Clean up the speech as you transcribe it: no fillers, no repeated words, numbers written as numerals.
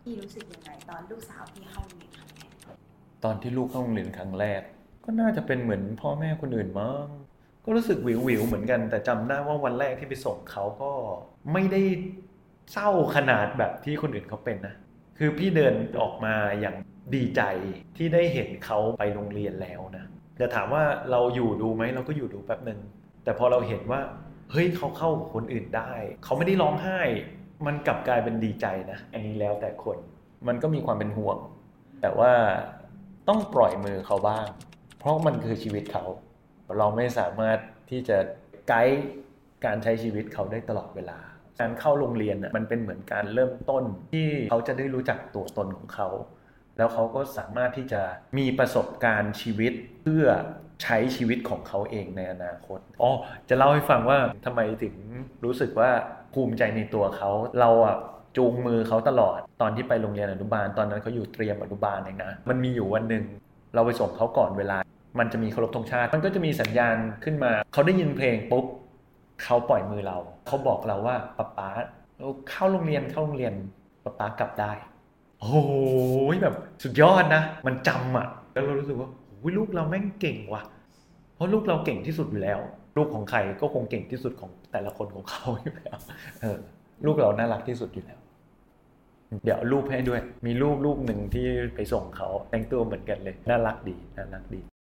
พี่รู้สึกยังไงตอนลูกสาวพี่เข้าโรงเรียนครั้งแรกตอนที่ลูกเข้าโรงเรียนครั้งแรกก็น่าจะเป็นเหมือนพ่อแม่คนอื่นมั้งก็รู้สึกหวิวๆเหมือนกันแต่จำได้ว่าวันแรกที่ไปส่งเขาก็ไม่ได้เศร้าขนาดแบบที่คนอื่นเขาเป็นนะคือพี่เดินออกมาอย่างดีใจที่ได้เห็นเขาไปโรงเรียนแล้วนะแต่ถามว่าเราอยู่ดูไหมเราก็อยู่ดูแป๊บหนึ่งแต่พอเราเห็นว่าเฮ้ยเขาเข้ากับคนอื่นได้เขาไม่ได้ร้องไห้มันกลับกลายเป็นดีใจนะอันนี้แล้วแต่คนมันก็มีความเป็นห่วง แต่ว่าต้องปล่อยมือเขาบ้างเพราะมันคือชีวิตเขาเราไม่สามารถที่จะไกด์การใช้ชีวิตเขาได้ตลอดเวลาการเข้าโรงเรียนน่ะมันเป็นเหมือนการเริ่มต้นที่เขาจะได้รู้จักตัวตนของเขาแล้วเขาก็สามารถที่จะมีประสบการณ์ชีวิตเพื่อใช้ชีวิตของเขาเองในอนาคตจะเล่าให้ฟังว่าทำไมถึงรู้สึกว่าภูมิใจในตัวเขาเราอะ จูงมือเขาตลอดตอนที่ไปโรงเรียนอนุบาลตอนนั้นเขาอยู่เตรียมอนุบาลเองนะมันมีอยู่วันหนึ่งเราไปส่งเขาก่อนเวลามันจะมีเคารพธงชาติมันก็จะมีสัญญาณขึ้นมาเขาได้ยินเพลงปุ๊บเขาปล่อยมือเราเขาบอกเราว่าป๊าเข้าโรงเรียนป๊ากลับได้โอ้โหแบบสุดยอดนะมันจำอ่ะแล้วเรารู้สึกว่าโอ้ยลูกเราแม่งเก่งว่ะเพราะลูกเราเก่งที่สุดอยู่แล้วลูกของใครก็คงเก่งที่สุดของแต่ละคนของเขาอยู่แล้วเออลูกเราน่ารักที่สุดอยู่แล้ว เดี๋ยวรูปให้ด้วย มีรูปหนึ่งที่ไปส่งเขาแต่งตัวเหมือนกันเลย น่ารักดีน่ารักดี